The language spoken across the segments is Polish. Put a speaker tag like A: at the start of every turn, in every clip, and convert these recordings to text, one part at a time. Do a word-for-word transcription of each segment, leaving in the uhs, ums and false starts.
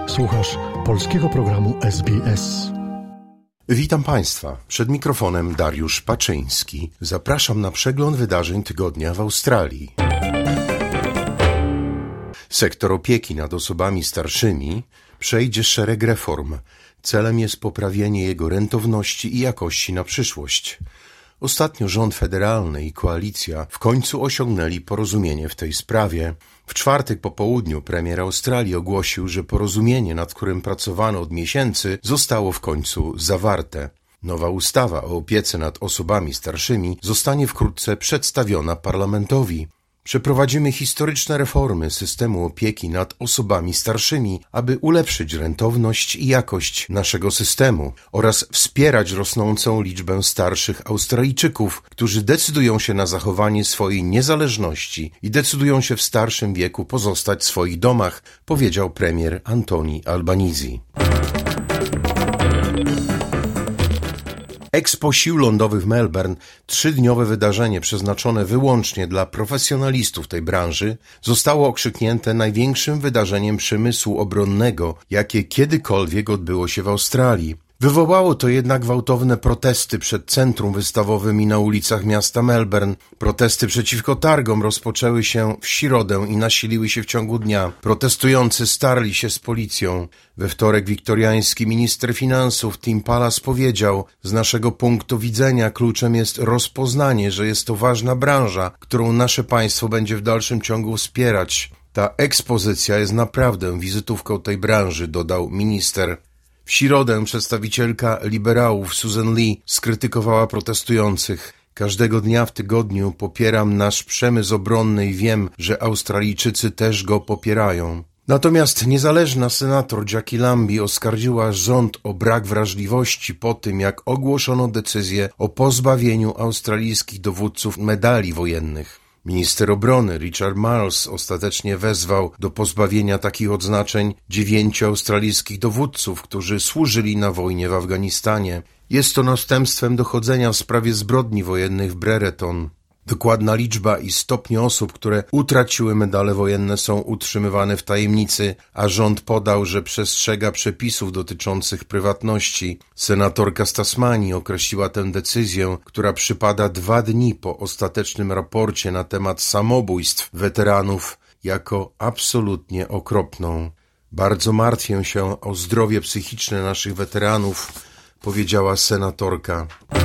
A: Słuchasz polskiego programu S B S.
B: Witam Państwa. Przed mikrofonem Dariusz Paczyński. Zapraszam na przegląd wydarzeń tygodnia w Australii. Sektor opieki nad osobami starszymi przejdzie szereg reform. Celem jest poprawienie jego rentowności i jakości na przyszłość. Ostatnio rząd federalny i koalicja w końcu osiągnęli porozumienie w tej sprawie. W czwartek po południu premier Australii ogłosił, że porozumienie, nad którym pracowano od miesięcy, zostało w końcu zawarte. Nowa ustawa o opiece nad osobami starszymi zostanie wkrótce przedstawiona parlamentowi. Przeprowadzimy historyczne reformy systemu opieki nad osobami starszymi, aby ulepszyć rentowność i jakość naszego systemu oraz wspierać rosnącą liczbę starszych Australijczyków, którzy decydują się na zachowanie swojej niezależności i decydują się w starszym wieku pozostać w swoich domach, powiedział premier Anthony Albanese. Expo Sił Lądowych w Melbourne, trzydniowe wydarzenie przeznaczone wyłącznie dla profesjonalistów tej branży, zostało okrzyknięte największym wydarzeniem przemysłu obronnego, jakie kiedykolwiek odbyło się w Australii. Wywołało to jednak gwałtowne protesty przed centrum wystawowym i na ulicach miasta Melbourne. Protesty przeciwko targom rozpoczęły się w środę i nasiliły się w ciągu dnia. Protestujący starli się z policją. We wtorek wiktoriański minister finansów Tim Pallas powiedział: z naszego punktu widzenia kluczem jest rozpoznanie, że jest to ważna branża, którą nasze państwo będzie w dalszym ciągu wspierać. Ta ekspozycja jest naprawdę wizytówką tej branży, dodał minister. W środę przedstawicielka liberałów Susan Lee skrytykowała protestujących. Każdego dnia w tygodniu popieram nasz przemysł obronny i wiem, że Australijczycy też go popierają. Natomiast niezależna senator Jackie Lambie oskarżyła rząd o brak wrażliwości po tym, jak ogłoszono decyzję o pozbawieniu australijskich dowódców medali wojennych. Minister obrony Richard Marles ostatecznie wezwał do pozbawienia takich odznaczeń dziewięciu australijskich dowódców, którzy służyli na wojnie w Afganistanie. Jest to następstwem dochodzenia w sprawie zbrodni wojennych w Brereton. Dokładna liczba i stopnie osób, które utraciły medale wojenne, są utrzymywane w tajemnicy, a rząd podał, że przestrzega przepisów dotyczących prywatności. Senatorka z Tasmanii określiła tę decyzję, która przypada dwa dni po ostatecznym raporcie na temat samobójstw weteranów, jako absolutnie okropną. Bardzo martwię się o zdrowie psychiczne naszych weteranów, powiedziała senatorka.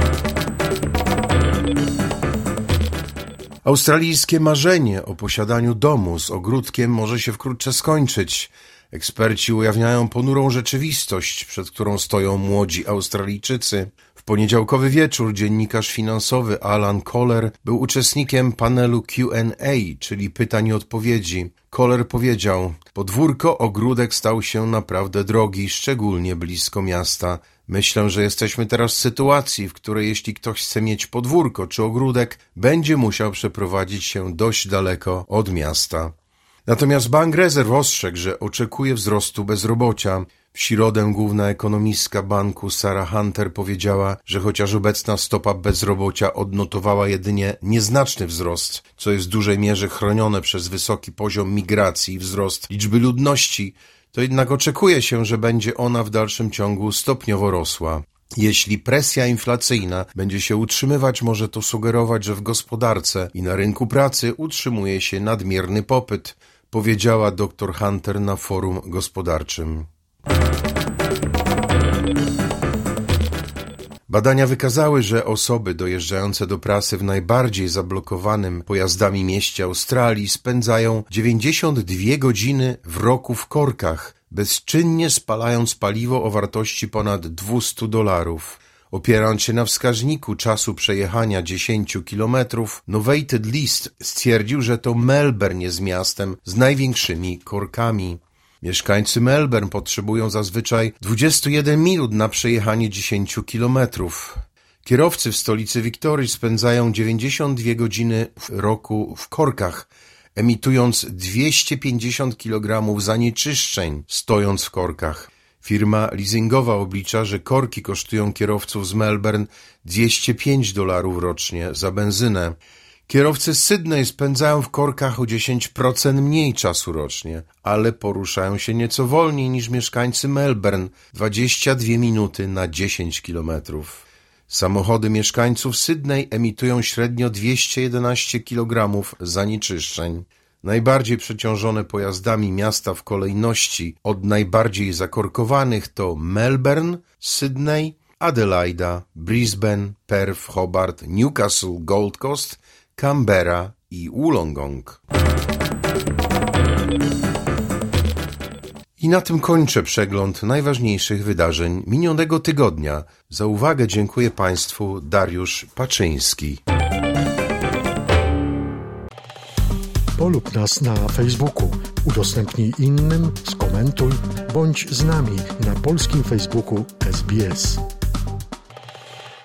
B: Australijskie marzenie o posiadaniu domu z ogródkiem może się wkrótce skończyć. Eksperci ujawniają ponurą rzeczywistość, przed którą stoją młodzi Australijczycy. W poniedziałkowy wieczór dziennikarz finansowy Alan Kohler był uczestnikiem panelu Q and A, czyli pytań i odpowiedzi. Kohler powiedział: podwórko ogródek stał się naprawdę drogi, szczególnie blisko miasta. Myślę, że jesteśmy teraz w sytuacji, w której jeśli ktoś chce mieć podwórko czy ogródek, będzie musiał przeprowadzić się dość daleko od miasta. Natomiast Bank Rezerw ostrzegł, że oczekuje wzrostu bezrobocia. W środę główna ekonomistka banku Sarah Hunter powiedziała, że chociaż obecna stopa bezrobocia odnotowała jedynie nieznaczny wzrost, co jest w dużej mierze chronione przez wysoki poziom migracji i wzrost liczby ludności, to jednak oczekuje się, że będzie ona w dalszym ciągu stopniowo rosła. Jeśli presja inflacyjna będzie się utrzymywać, może to sugerować, że w gospodarce i na rynku pracy utrzymuje się nadmierny popyt, powiedziała dr Hunter na forum gospodarczym. Badania wykazały, że osoby dojeżdżające do pracy w najbardziej zablokowanym pojazdami mieście Australii spędzają dziewięćdziesiąt dwie godziny w roku w korkach, bezczynnie spalając paliwo o wartości ponad dwieście dolarów. Opierając się na wskaźniku czasu przejechania dziesięć kilometrów, Novated List stwierdził, że to Melbourne jest miastem z największymi korkami. Mieszkańcy Melbourne potrzebują zazwyczaj dwadzieścia jeden minut na przejechanie dziesięć kilometrów. Kierowcy w stolicy Wiktorii spędzają dziewięćdziesiąt dwie godziny w roku w korkach, emitując dwieście pięćdziesiąt kilogramów zanieczyszczeń, stojąc w korkach. Firma leasingowa oblicza, że korki kosztują kierowców z Melbourne dwieście pięć dolarów rocznie za benzynę. Kierowcy z Sydney spędzają w korkach o dziesięć procent mniej czasu rocznie, ale poruszają się nieco wolniej niż mieszkańcy Melbourne, dwadzieścia dwie minuty na dziesięć kilometrów. Samochody mieszkańców Sydney emitują średnio dwieście jedenaście kilogramów zanieczyszczeń. Najbardziej przeciążone pojazdami miasta w kolejności od najbardziej zakorkowanych to Melbourne, Sydney, Adelaida, Brisbane, Perth, Hobart, Newcastle, Gold Coast, Canberra i Wollongong. I na tym kończę przegląd najważniejszych wydarzeń minionego tygodnia. Za uwagę dziękuję Państwu, Dariusz Paczyński.
A: Polub nas na Facebooku, udostępnij innym, skomentuj, bądź z nami na polskim Facebooku S B S.